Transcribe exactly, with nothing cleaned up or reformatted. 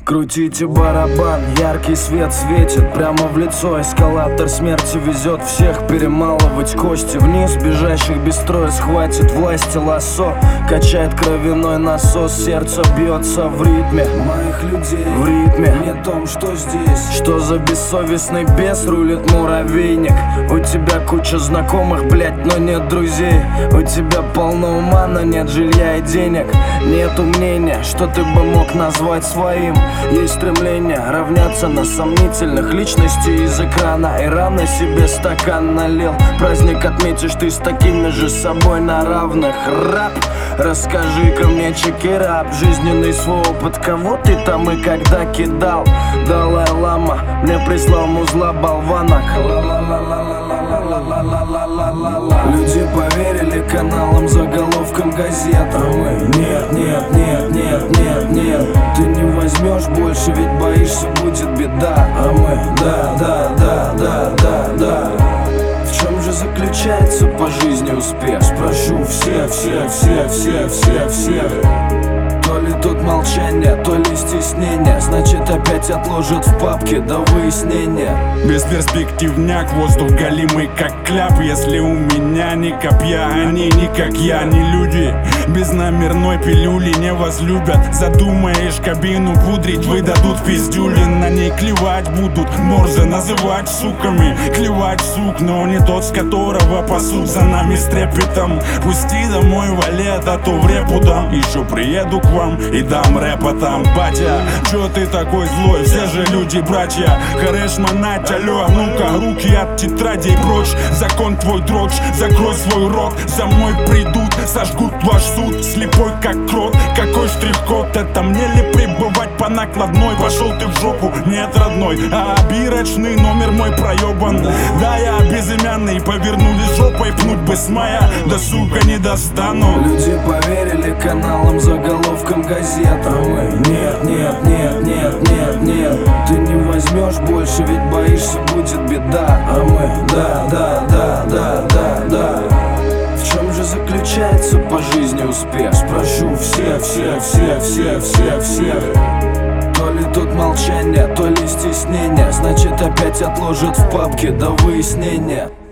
Крутите барабан, яркий свет светит прямо в лицо. Эскалатор смерти везет всех перемалывать кости. Вниз бежащих без строя схватит власти лассо. Качает кровяной насос, сердце бьется в ритме моих людей, в ритме не том, что здесь. Что за бессовестный бес рулит муравейник? У тебя куча знакомых, блять, но нет друзей. У тебя полно ума, но нет жилья и денег. Нету мнения, что ты бы мог назвать своим. Есть стремление равняться на сомнительных личностей из экрана. И рано себе стакан налил. Праздник отметишь ты с такими же собой на равных. Рап, расскажи-ка мне, чекирап, жизненный свой опыт. Кого ты там и когда кидал? Далай-лама мне прислал музла болванок. Люди поверили каналам, заголовкам газет, а мы нет, нет, нет, нет, нет, нет. Ты не возьмешь больше, ведь боишься, будет беда. А мы да, да, да, да, да, да. В чем же заключается по жизни успех? Спрошу всех, всех, всех, всех, всех, всех. То ли тут молчание, то ли стеснение. Значит опять отложат в папке до выяснения. Бесперспективняк, воздух галимый как кляп. Если у меня ни копья, они ни как я, ни люди. Без номерной пилюли не возлюбят. Задумаешь кабину пудрить, выдадут пиздюли. На ней клевать будут, морзы называть суками. Клевать сук, но не тот, с которого пасут за нами с трепетом. Пусти домой валет, а то в репу дам. Еще приеду к вам и дам рэпа там. Батя, чё ты такой злой? Все же люди братья. Хареш манать, алё, ну-ка, руки от тетрадей прочь. Закон твой дрочь, закрой свой рот. За мной придут, сожгут ваш суд. Слепой как крот, какой штрих-код? Это мне ли пребывать по накладной? Пошел ты в жопу, нет, родной. А бирочный номер мой проебан. Да, я безымянный, повернулись жопой. Пнуть бы с моя, да сука не достану. Люди поверили каналам, заголовкам газет, а мы нет, нет, нет, нет, нет, нет. Ты не возьмешь больше, ведь боишься, будет беда. А мы да, да, да, да, да, да. В чем же заключается по жизни успех? Спрошу всех, всех, всех, всех, всех, всех. То ли тут молчание, то ли стеснение. Значит опять отложат в папке до выяснения.